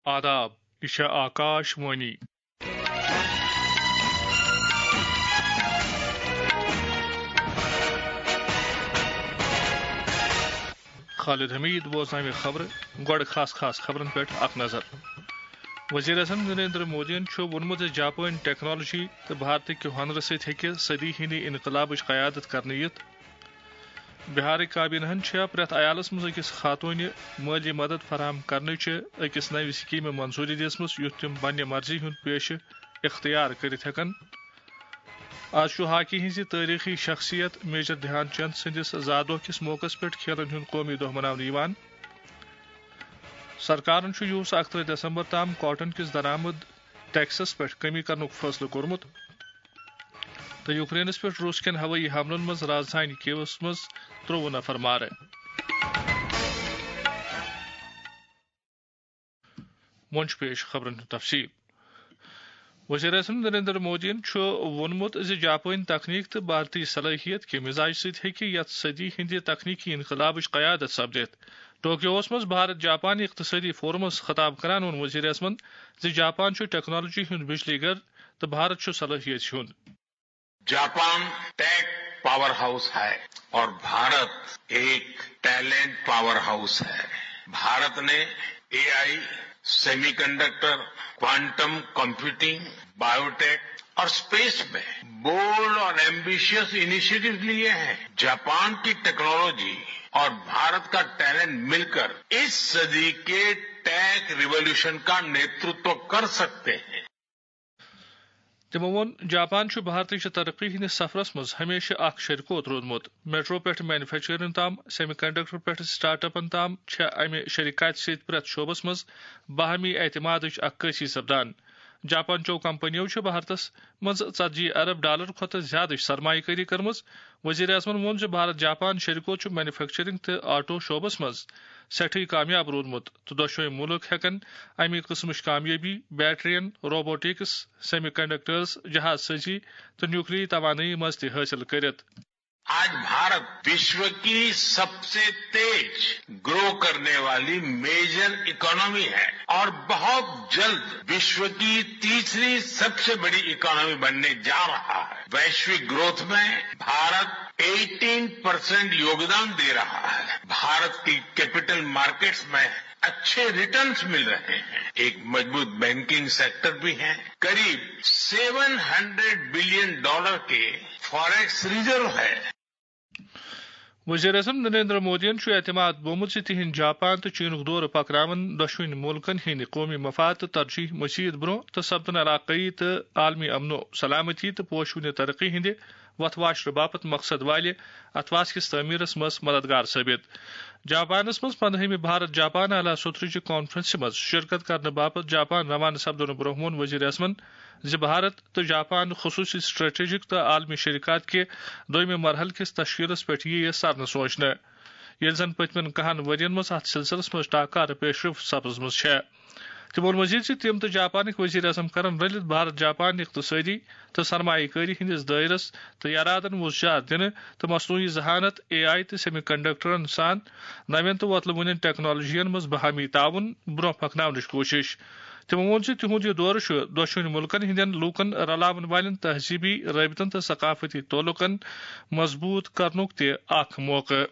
آداب، یہ آکاش وانی خالد حمید بوزنامہ خبر گوڑ خاص خبرن پہ اخ نظر وزیر اعظم نریندر مودین وونمت جاپان ٹیکنالوجی تو بھارت ہنر ست صدی ہند انقلاب قیادت کرنے یت بہار کابینہ پریت عیالس مز اکس خاتون مالی مدد فراہم کرنے اکس نو سکیم منظوری دم یھ تم پنہ مرضی ہند پیش اختیار کرت ہیکن آج ہاکی ہز تاریخی شخصیت میجر دھیان چند سندس زادہ کس موقع پہ کھیلن ہند قومی دہ منانے سرکار 31 دسمبر تام کاٹن کس درآمد ٹیکسس پہ کمی کرنک فیصلہ کورمت تو یوکرینس پہ روس کن ہوئی حملن مز راجدھانی کیوس مز 13 نفر مارے منچ پیش خبرن تفصیل وزیر اعظم نریندر مودین وونمت جاپانی تکنیک تو بھارتی صلاحیت کے مزاج ست یت صدی ہند تکنیکی انقلاب قیادت سپدت ٹوکیوس مز بھارت جاپان اقتصادی فورمس خطاب کران وون وزیر اعظمن جاپان ٹیکنالوجی ہند بجلی گر تو بھارت صلاحیت ہند جاپان ٹیک پاور ہاؤس ہے اور بھارت ایک ٹیلنٹ پاور ہاؤس ہے. بھارت نے A I, semiconductor, quantum computing, biotech اور اسپیس میں بولڈ اور ایمبیشیس انیشیٹو لیے ہیں. جاپان کی ٹیکنالوجی اور بھارت کا ٹیلنٹ مل کر اس صدی کے ٹیک ریولیوشن کا نیترتو کر سکتے ہیں. تمو وون جاپان بھارت ترقی ہندس سفرس مز ہمیشہ اخ شرکوت رودمت. میٹرو پہ مینوفیکچرنگ تام، سیمی کنڈکٹر پہ سٹارٹ اپن تام امہ شرکت ست پریت شعبس مز باہمی اعتماد عکاسی سپدان. جاپان چو کمپنیوں بھارتس مز 40 ارب ڈالر کھت زیادہ سرمایہ کاری کرم. وزیر اعظمن وون بھارت جاپان شرکو مینوفیکچرنگ تو آٹو شعبس مز سٹھی کامیاب رودمت تو دشوئی ملک ہیکن امہ قسم کامیابی بیٹرین، روبوٹکس، سیمی کنڈکٹرز، جہاز سازی تو نیوکلیئی توانائی مز تہ حاصل کرت. آج بھارت وشو کی سب سے تیز گرو کرنے والی میجر اکانومی ہے اور بہت جلد وشو کی تیسری سب سے بڑی اکانومی بننے جا رہا ہے. ویشوک گروتھ میں بھارت 18% یوگدان دے رہا ہے. بھارت کی کیپٹل مارکیٹس میں اچھے ریٹرنز مل رہے ہیں. ایک مضبوط بینکنگ سیکٹر بھی ہے. قریب $700 بلین کے فاریکس ریزرو ہے. وزیر اعظم نریندر مودین اعتماد بومت تہند جاپان تو چینک دور پکناون دشوین ملکن ہند قومی مفاد تو ترجیح مزید برو تو سپدن علاقائی تو عالمی امن و سلامتی تو پوشون ترقی ہند وتھ واشر باپت مقصد والہ اتواس کس تعمیرس مز مددگار ثابت. جاپانس مز 15 بھارت جاپان اعلی سطرچہ کانفرنس مز شرکت کرنے باپت جاپان روانہ سپدن برہ وزیر اعظمن بھارت تو جاپان خصوصی اسٹریٹجک تو عالمی شرکات کے دویم مرحل کس تشکیلس پہ یہ سرن سوچنے یل زن پتمن 10 ورین مز ات سلسلس مز ٹاکار پیش رفت سپزمز. تمو مزید تم تو جاپانک وزیر اعظم کرن رلت بھارت جاپان اقتصادی تو سرمایہ کاری ہندس دائرس تو ارادن وسعت دن تو مصنوعی ذہانت، اے آئی تو سیمی کنڈکٹرن سان نوین تو وتلہ ونین ٹیکنالوجین مز باہمی تعاون برو پکناونچ کوشش. تمو وون تہد یہ دور دشوین ملکن ہندین لوکن رلاون والن تہذیبی رابطن تو ثقافتی تعلقن مضبوط کرنک تہ اخ موقع.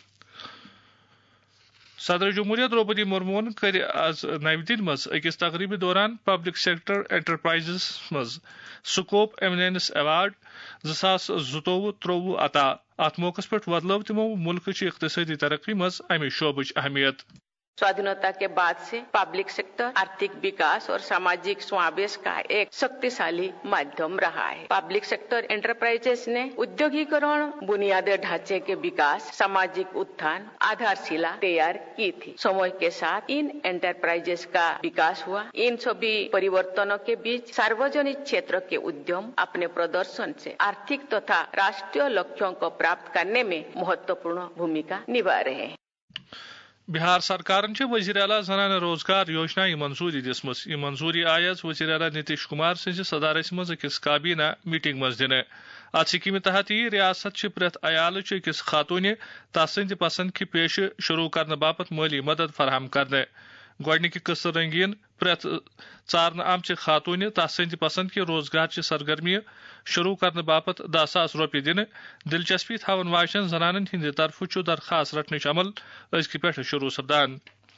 صدر جمہوریہ دروپدی مرمون کر آز نئی دہلی مز اکس تقریبی دوران پبلک سیکٹر انٹرپرائزز مز سکوپ ایمیننس ایوارڈ 2022-23 عطا. ات موقع پہ وتلو تمو ملک اقتصادی ترقی مز امہ شعبچ اہمیت. स्वाधीनता के बाद से पब्लिक सेक्टर आर्थिक विकास और सामाजिक समावेश का एक शक्तिशाली माध्यम रहा है. पब्लिक सेक्टर एंटरप्राइजेस ने उद्योगीकरण, बुनियादी ढांचे के विकास, सामाजिक उत्थान आधारशिला तैयार की थी. समय के साथ इन एंटरप्राइजेस का विकास हुआ. इन सभी परिवर्तनों के बीच सार्वजनिक क्षेत्र के उद्यम अपने प्रदर्शन से आर्थिक तथा राष्ट्रीय लक्ष्यों को प्राप्त करने में महत्वपूर्ण भूमिका निभा रहे हैं. بہار سرکارن وزیر اعلیٰ زنانہ روزگار یوجنا منظوری دم. یہ منظوری آئی وزیر اعلیٰ نتیش کمار سز صدارت مز اکس کابینہ میٹنگ مز دن. ات سکیم تحت یہ ریاست پریت عیالچ اکس خاتون تسند پسند کی پیش شروع کرنے باپت مالی مدد فراہم کرنے. گۄڈنِکہِ قٕصہٕ رنگیٖن پرٛٮ۪تھ ژارنہٕ آمچہِ خاتوٗنہِ تس سٕنٛدِ پسنٛد کہِ روزگارچہِ سرگرمیہِ شروٗع کرنہٕ باپتھ 10,000 رۄپیہِ دِنہٕ دلچسپی تھاون واجنٮ۪ن زنانن ہٕنٛدِ طرفہٕ چھُ درخاست رٹنٕچ عمل أزکہِ پٮ۪ٹھٕ شروٗع سپدان.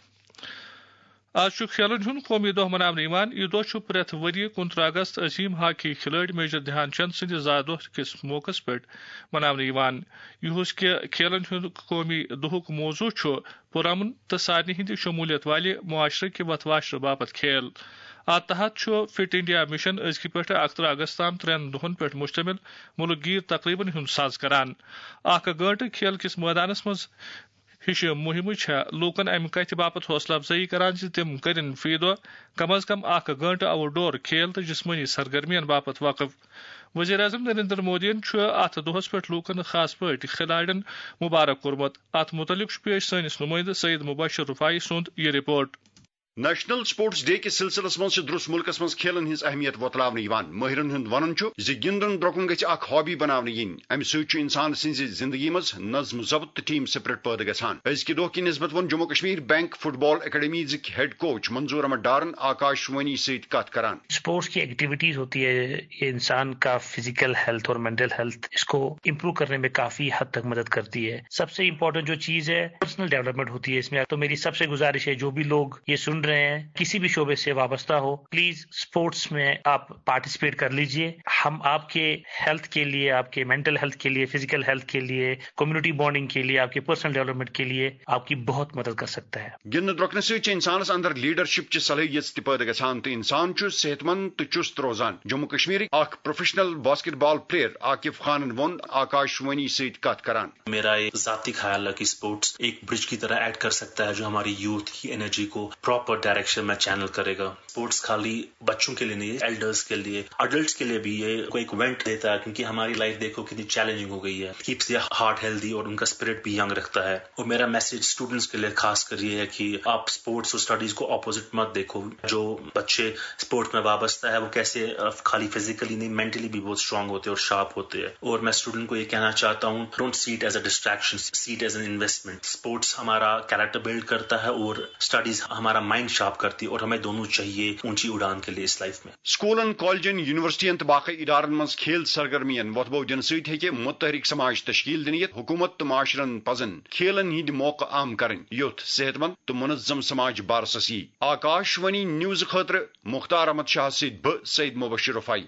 آز چھُ کھیلن ہُنٛد قومی دۄہ مناونہٕ یِوان. یہِ دۄہ چھُ پرٛٮ۪تھ ؤرۍ 29 اگست عظیٖم ہاکی کھلٲڑۍ میجر دھیان چند سٕنٛدِ زا دۄہ کِس موقعس پٮ۪ٹھ مناونہٕ یِوان. یِہُس کہِ کھیلن ہُنٛد قومی دۄہُک موضوع چھُ پُرامن تہٕ سارنٕے ہٕنٛدِ شموٗلیت والہِ معاشرٕ کہِ وتھواشرٕ باپتھ کھیل. اتھ تحت چھُ فٹ انڈیا مشن أزکہِ پٮ۪ٹھٕ 31 اگست تام 3 دۄہن پٮ۪ٹھ مشتمل مُلک گیر تقریبن ہُنٛد ساز کران. 1 گٲنٛٹہٕ کھیل کِس مٲدانس منٛز ہِشہِ مُہِمہٕ چھےٚ لوٗکن امہِ کتھِ باپتھ حوصلہٕ افزٲیی کران زِ تِم کٔرِن فی دۄہ کم از کم 1 گٲنٛٹہٕ آوُٹ ڈور کھیل تہٕ جسمٲنی سرگرمین باپتھ وقف. وزیر اعظم نریندر مودیَن چھُ اتھ دۄہس پٮ۪ٹھ لوٗکن خاص پٲٹھۍ کھلاڑٮ۪ن مُبارک کوٚرمُت. اتھ مُتعلق چھُ پیش سٲنِس نُمٲیندٕ سعید مبشر رفاعی سُنٛد یہِ رپورٹ. نیشنل سپورٹس ڈے کس سلسلس مز درس ملکس مز کھیلن ہز اہمیت وتلاونہٕ یوان. مٲہرن ہند ونن چھُ زِ گندن درٛوکُن گژھِ اکھ ہابی بناونہٕ یِنۍ. امہِ سۭتۍ چھُ انسان سٕنٛزِ زندگی منٛز نظم ضبط تہٕ ٹیم سپرٹ پٲدٕ گژھان. أزکہِ دۄہ کہِ نسبت ووٚن Jammu Kashmir bank football اکیڈمیزٕکۍ ہیڈ کوچ منظور احمد ڈارن آکاش وانی سۭتۍ کتھ کران. اسپورٹس کی ایکٹیویٹیز ہوتی ہے یہ انسان کا فزیکل ہیلتھ اور مینٹل ہیلتھ اس کو امپروو کرنے میں کافی حد تک مدد کرتی ہے. سب سے امپورٹنٹ جو چیز ہے پرسنل ڈیولپمنٹ ہوتی ہے اس میں. تو میری سب سے گزارش ہے جو بھی لوگ یہ سن رہے ہیں کسی بھی شعبے سے وابستہ ہو پلیز اسپورٹس میں آپ پارٹیسپیٹ کر لیجئے. ہم آپ کے ہیلتھ کے لیے آپ کے مینٹل ہیلتھ کے لیے فزیکل ہیلتھ کے لیے کمیونٹی بانڈنگ کے لیے آپ کے پرسنل ڈیولپمنٹ کے لیے آپ کی بہت مدد کر سکتا ہے. گندن درٛوکنہٕ سۭتۍ چھِ انسانس اندر لیڈرشپ چہِ صلٲحیت تہِ پٲدٕ گژھان تہٕ انسان چھُ صحت مند تہٕ چُست روزان. جموں کشمیرٕکۍ اکھ professional basketball player Aqif خانن ووٚن آکاش وانی سۭتۍ کتھ کران. میرا یہ ذاتی خیال ہے کہ اسپورٹس ایک برج کی طرح ایڈ کر سکتا ہے جو ہماری یوتھ کی انرجی کو پراپر ڈائریکشن میں چینل کرے گا. اسپورٹس خالی بچوں کے لیے نہیں ایلڈرز کے لیے اڈلٹس کے لیے بھی یہ ایک وینٹ دیتا ہے کیونکہ ہماری لائف دیکھو کتنی چیلنجنگ ہو گئی ہے. کیپس دیئر ہارٹ ہیلدی اور ان کا اسپرٹ بھی ینگ رکھتا ہے. اور میرا میسج اسٹوڈنٹس کے لیے خاص کر یہ ہے کہ آپ اسپورٹس اور اسٹڈیز کو اپوزٹ مت دیکھو. جو بچے اسپورٹس میں وابستہ ہے وہ کیسے خالی فزیکلی نہیں مینٹلی بھی بہت اسٹرانگ ہوتے ہیں اور شارپ ہوتے ہیں. اور میں اسٹوڈنٹ کو یہ کہنا چاہتا ہوں don't see it as a distraction, see it as an investment. Sports ہمارا کیریکٹر بلڈ کرتا ہے اور اسٹڈیز ہمارا مائنڈ شارپ کرتی ہے اور ہمیں دونوں چاہیے اونچی اڑان کے لیے اس لائف میں. سکولن کالجن یونیورسٹین تو باقی ادارن مز کھیل سرگرمین وتبو دن ست ہیکہ متحرک سماج تشکیل دن. حکومت تو معاشرن پزن کھیلن ہند موقع عام کرن یوتھ صحت مند تو منظم سماج بارسس یی. آکاش وانی نیوز خاطر مختار احمد شاہ سید سعید مبشر رفاعی.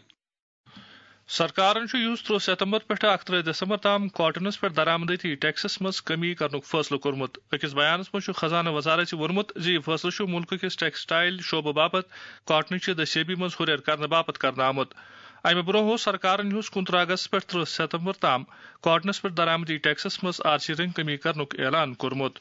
سرکارن چھُ یُس 3 ستمبر پٮ۪ٹھ 31 دسمبر تام کاٹنس پٮ۪ٹھ درآمدٲتی ٹیکسس منٛز کمی کرنُک فٲصلہٕ کوٚرمُت. أکِس بیانس منٛز چھُ خزانہٕ وزارت ووٚنمُت زِ یہِ فٲصلہٕ چھُ مُلکہٕ کِس ٹیکسٹایل شعبہٕ باپتھ کاٹنٕچہِ دٔستیٲبی منٛز ہُرٮ۪ر کرنہٕ باپتھ کرنہٕ آمُت. امہِ برٛونٛہہ اوس سرکارن یُس 29 اگست پٮ۪ٹھ 30 ستمبر تام کاٹنس پٮ۪ٹھ درآمدی ٹیکسس منٛز عارضی رنٛگۍ کمی کرنُک اعلان کوٚرمُت.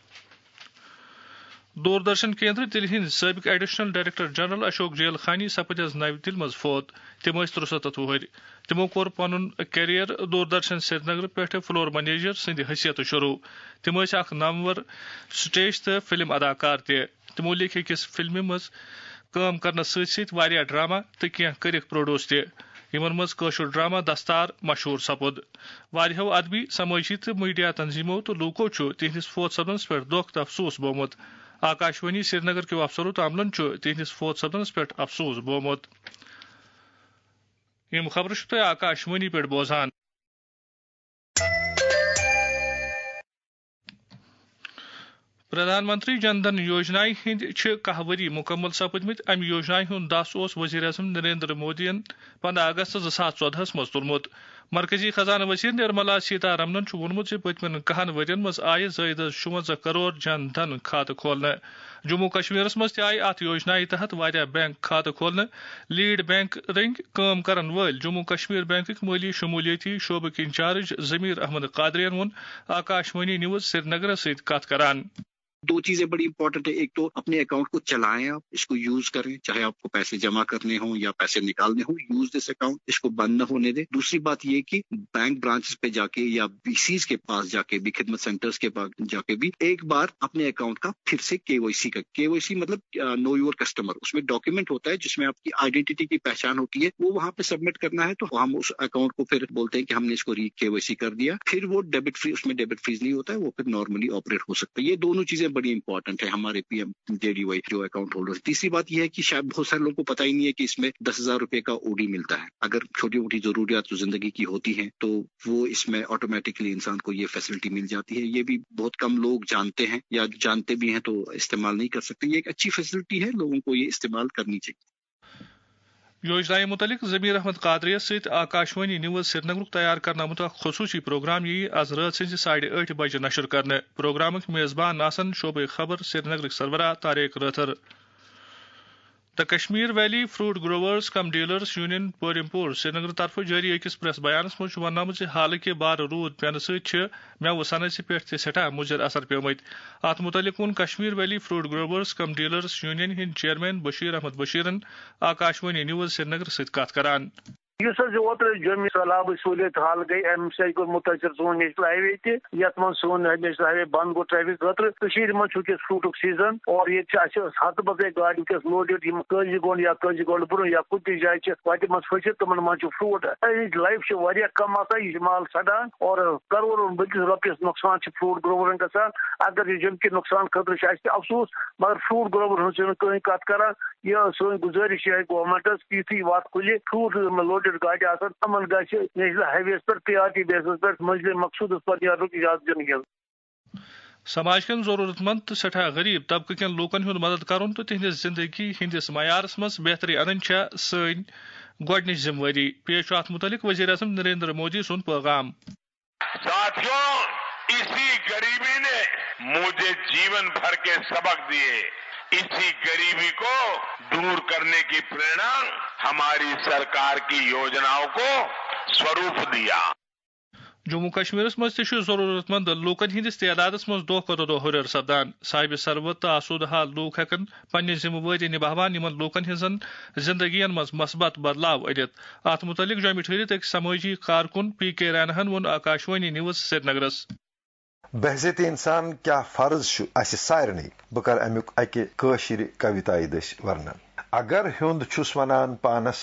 دوردرشن کیندر دِلہِ ہٕنٛدۍ سٲبق additional director general Ashok Jailkhani سپدِ آز نَوِ دِلہِ منٛز فوت. تِم ٲسۍ 63 وُہٕرۍ. تِمو کوٚر پنُن کیریئر دوردرشن سرینگر پٮ۪ٹھ فلور منیجر سٕنٛدِ حیثیتہٕ شروٗع. تِم ٲسۍ اکھ نامور سٹیج تہٕ فلم اداکار تہِ. تِمو لیکھِ أکِس فلمہِ منٛز کٲم کرنس سۭتۍ سۭتۍ واریاہ ڈرامہ تہٕ کینٛہہ کٔرِکھ پروڈیوس تہِ. یِمن منٛز کٲشُر ڈرامہ دستار مشہوٗر سپُد. واریاہو ادبی سمٲجی تہٕ میڈیا تنظیمو تہٕ لوٗکو چھُ تِہنٛدِس فوت سپدنس پٮ۪ٹھ دۄکھ تہٕ افسوس بوٚومُت. آکاش وانی سرینگر کیو افسرو تہٕ عملن چھُ تِہنٛدِس فوت سپدنس پٮ۪ٹھ افسوس بوٚومُت. یِم خبرٕ چھِو تُہۍ آکاش وانی پٮ۪ٹھ بوزان. پردھان منتری جن دھن یوجنایہِ ہٕنٛدۍ چھِ 10 ؤری مُکمل سپٕدمٕتۍ. امہِ یوجنایہِ ہُنٛد دَس اوس وزیر اعظم نریندر مودیَن 15 اگست 2014 منٛز تُلمُت. مرکزی خزانہٕ وزیر نرملا سیتا رمنن چھُ ووٚنمُت زِ پٔتمٮ۪ن 10 ؤرین منٛز آیہِ زٲیِد 56 کرور جن دھن کھاتہٕ کھولنہٕ. جموں کشمیرس منٛز تہِ آیہِ اتھ یوجنایہِ تحت واریاہ بینک کھاتہٕ کھولنہٕ. لیڈ بینک رنٛگۍ کٲم کرن وٲلۍ جموں کشمیر بینکٕکۍ مٲلی شمولیتی شعبٕکۍ انچارج ضمیٖر احمد قادریَن ووٚن آکاش وانی نیوز سرینگرس سۭتۍ کتھ کران. 2 چیزیں بڑی امپورٹنٹ ہے. ایک تو اپنے اکاؤنٹ کو چلائیں, آپ اس کو یوز کریں, چاہے آپ کو پیسے جمع کرنے ہوں یا پیسے نکالنے ہوں, یوز دس اکاؤنٹ, اس کو بند نہ ہونے دیں. دوسری بات یہ کہ بینک برانچز پہ جا کے یا بی سیز کے پاس جا کے بھی, خدمت سینٹرز کے پاس جا کے بھی ایک بار اپنے اکاؤنٹ کا پھر سے KYC کا, KYC مطلب نو یور کسٹمر, اس میں ڈاکیومنٹ ہوتا ہے جس میں آپ کی آئیڈینٹی کی پہچان ہوتی ہے, وہ وہاں پہ سبمٹ کرنا ہے. تو ہم اس اکاؤنٹ کو پھر بولتے ہیں کہ ہم نے اس کو KYC کر دیا, پھر وہ ڈیبٹ فری, اس میں ڈیبٹ فریز نہیں ہوتا ہے, وہ پھر نارملی آپریٹ ہو سکتا ہے. یہ دونوں چیزیں बड़ी इंपॉर्टेंट है हमारे PMJDY जो अकाउंट होल्डर। तीसरी बात यह है कि शायद बहुत सारे लोगों को पता ही नहीं है कि इसमें 10,000 रुपए का OD मिलता है। अगर छोटी मोटी जरूरियात तो जिंदगी की होती हैं तो वो इसमें ऑटोमेटिकली इंसान को ये फैसिलिटी मिल जाती है। ये भी बहुत कम लोग जानते हैं या जानते भी हैं तो इस्तेमाल नहीं कर सकते। ये एक अच्छी फैसिलिटी है, लोगों को ये इस्तेमाल करनी चाहिए। योजना मुतलिक जमीर अहमद कादरियस सहित आकाशवाणी न्यूज श्रीनगर तैयार करना खसूसी प्रोग्राम यी आज रात 8:30 बजे नशर करने। प्रोग्राम मेजबान आसन शोबे खबर श्रीनगर सरबराह Tariq Rather. The Kashmir valley fruit growers cum dealers union Parimpora Srinagar तरफ जारी अकिस प्रेस बयानस मज वन हालांकि बार रूद पेन मेव सनस पे सठा मुजर असर पेमत। अत मुतलिक वोन Kashmir valley fruit growers cum dealers union हिंद चेयरमैन बशीर अहमद बशीरन आकाशवाणी न्यूज श्रीनगर सत कथ करान। जमी सैलाब सहूलियत हाल गई अम सो मुतासर सोन नेशनल हाईवे तथ मन सोन नेशनल हाईवे बंद गो ट्रैफिक खतर मज फ्रूटुक सीजन और ये हत बदे गाड़ वस लोडेड कजी गोंड या कजी गोंड ब्रो या कुछ जाए वत मज फसित तमन मज फ्रूट लाइफ कम आसान यह माल सड़ान और करोड़ों बकिस रपस नुकसान फ्रूट ग्रोवरन गसान। अगर जम के नुकसान खतर अफसोस मगर फ्रूट ग्रोवर हूँ कहीं कत करान। यह सोन गुजारिश है गवर्नमेंटस युथी वत खुले फ्रूट लोडेड गाड़ी आसान तमन गि नेशनल हाईवे पर PRT बेसिस पर मंजिल मकसूद पर नेरनुक इजाजत दिन। समाज के जरूरतमंद तो सठा गरीब तबके के लोकन हुंद मदद करुन तो तिहंदिस जिंदगी हिंदिस मयारस मज बेहतरी अनन सन गोडनिच जिम्मेवारी। पेश अत मुतलिक वजीर आज़म नरेंद्र मोदी सुन पैगाम। साथियों, इसी गरीबी ने मुझे जीवन भर के सबक दिए। इसी गरीबी को दूर करने की प्रेरणा हमारी सरकार की योजनाओं को स्वरूप दिया। जम्मू कश्मीर मज जरूरतमंद लूकन हिंदिस तादाद मज दो खत दो हुर सपदान। साहिब सरबत तो आसूद हाल लूक हेकन पन्ने जिम्मेवारी निभावान यमन लूकन हिंजन जिंदगियन मज मस्बत बदलाव अनित। अत मुतलिक जमी ठहरित एक समाजी कारकुन PK रैनहन वोन आकाशवाणी न्यूज श्रीनगरस। बहज़त इंसान क्या फर्ज सारनी बह कर अमुक अकि कशिर कविताई दस वर्णन। अगर हुंद छुस वनान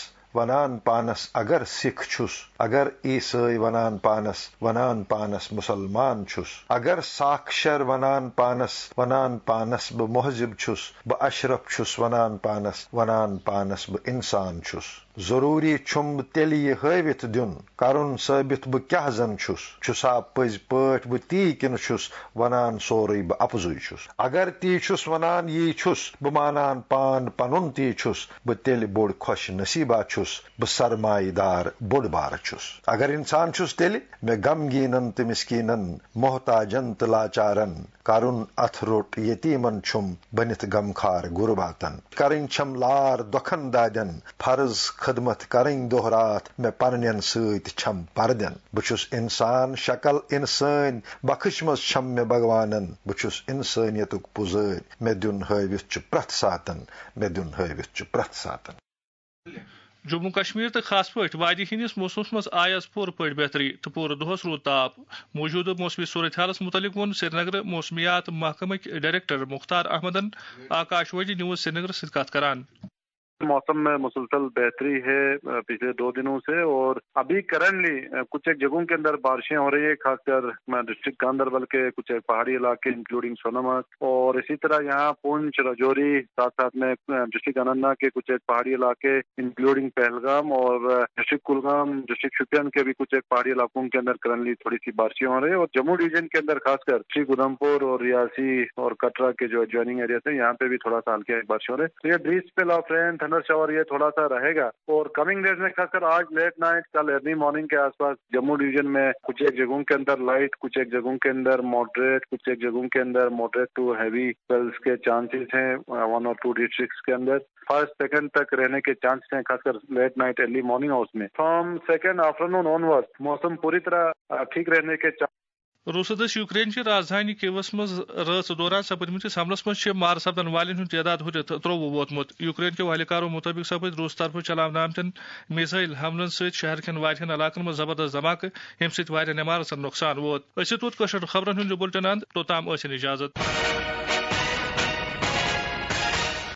पानस अगर सिख छुस, अगर ईसाई वनान पानस मुसलमान छुस, अगर साक्षर वनान पानस ब महजिब छुस, ब अशरफ छुस वनान पानस ब इंसान छुस। जरूरी छुम तेल यह हवित दिन करुन साबित बह क्या जन छुसा पज पट बह ती किन छुस वनान सोरे बह अफजुई छुस। अगर ती छुस वनान यी छुस बह मानान पान पनुन ती छुस बह तेल बोड़ खुश नसीबा छुस बह सरमाईदार बोड़ बार छुस। अगर इंसान छुस तेल मे गमगीनन त मिस्कीनन मोहताजन त लाचारन करुन अथ रोट यतीमन छुम बनित गमखार गुरबातन करिन छम लार दखन दादन फर्ज खदमत करें दोहरात मैं परन सत छम परदन। बहुस इंसान शक्ल इंसान बखश मज छम मे भगवानन बहुस इंसानियतुक पुजर मे दुन हवित प्रथ सातन। जम्मू कश्मीर तो खास पे वादी हंदिस मौसमस मज आय आज पूर पे बेहतरी तो पूरे दोहस रूद ताप। मौजूदा मौसमी सूरत हालस मुतलिक वोन श्रीनगर मौसमियात महकमक डायरेक्टर मुख्तार अहमदन आकाशवाणी न्यूज श्रीनगर सत कथ करान। मौसम में मुसलसल बेहतरी है पिछले 2 दिनों से और अभी करंटली कुछ एक जगहों के अंदर बारिशें हो रही है, खासकर डिस्ट्रिक्ट गांधरबल के कुछ एक पहाड़ी इलाके इंक्लूडिंग सोनमर्ग और इसी तरह यहाँ पुंछ राजौरी साथ साथ में डिस्ट्रिक्ट अनंतनाग के कुछ एक पहाड़ी इलाके इंक्लूडिंग पहलगाम और डिस्ट्रिक्ट कुलगाम डिस्ट्रिक्ट शोपियान के भी कुछ एक पहाड़ी इलाकों के अंदर करंटली थोड़ी सी बारिशें हो रही है और जम्मू डिवीजन के अंदर खासकर डिस्ट्रिक्ट उधमपुर और रियासी और कटरा के जो एडजॉइनिंग एरिया थे यहाँ पे भी थोड़ा सा हल्की बारिश हो रही है। तो ये brief spell of rain thunder shower ये थोड़ा सा रहेगा और कमिंग डेज में खासकर आज लेट नाइट कल अर्ली मॉर्निंग के आसपास जम्मू डिवीजन में कुछ एक जगहों के अंदर लाइट, कुछ एक जगहों के अंदर मॉडरेट, कुछ एक जगहों के अंदर मॉडरेट टू हैवी स्पेल्स के चांसेस हैं 1 और 2 डिस्ट्रिक्ट्स के अंदर। फर्स्ट सेकंड तक रहने के चांसेस हैं खासकर late night early morning hours में। फ्रॉम सेकंड आफ्टरनून ऑनवर्ड मौसम पूरी तरह ठीक रहने के रूस यूक्रेन की राजधानी कीवस मज रात दौरान सपदमस हमलस मज मार सपदन वालन तादाद हुरित 53 वोतमुत। यूक्रेन के एहलकारों मुताबिक सपद रूस तरफ चलावन आमतन मिसाइल हमलन सहित शहर के वारियन इलाकन में जबरदस्त धमाके यम सहित वारियन इमारतन नुकसान वोत। खबरन बुलेटिन अंत तोताम इजाजत।